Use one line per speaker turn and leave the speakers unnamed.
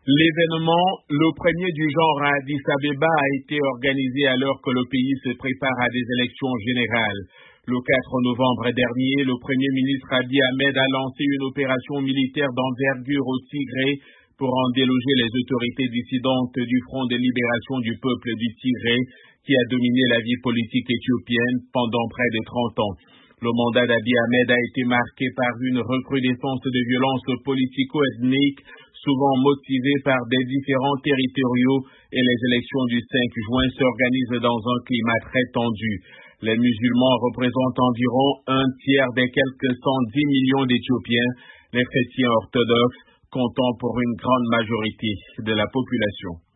L'événement, le premier du genre à Addis Abeba, a été organisé alors que le pays se prépare à des élections générales. Le 4 novembre dernier, le Premier ministre Abiy Ahmed a lancé une opération militaire d'envergure au Tigré pour en déloger les autorités dissidentes du Front de libération du peuple du Tigré, qui a dominé la vie politique éthiopienne pendant près de 30 ans. Le mandat d'Abiy Ahmed a été marqué par une recrudescence de violences politico-ethniques, souvent motivées par des différends territoriaux, et les élections du 5 juin s'organisent dans un climat très tendu. Les musulmans représentent environ un tiers des quelques 110 millions d'Éthiopiens, les chrétiens orthodoxes comptant pour une grande majorité de la population.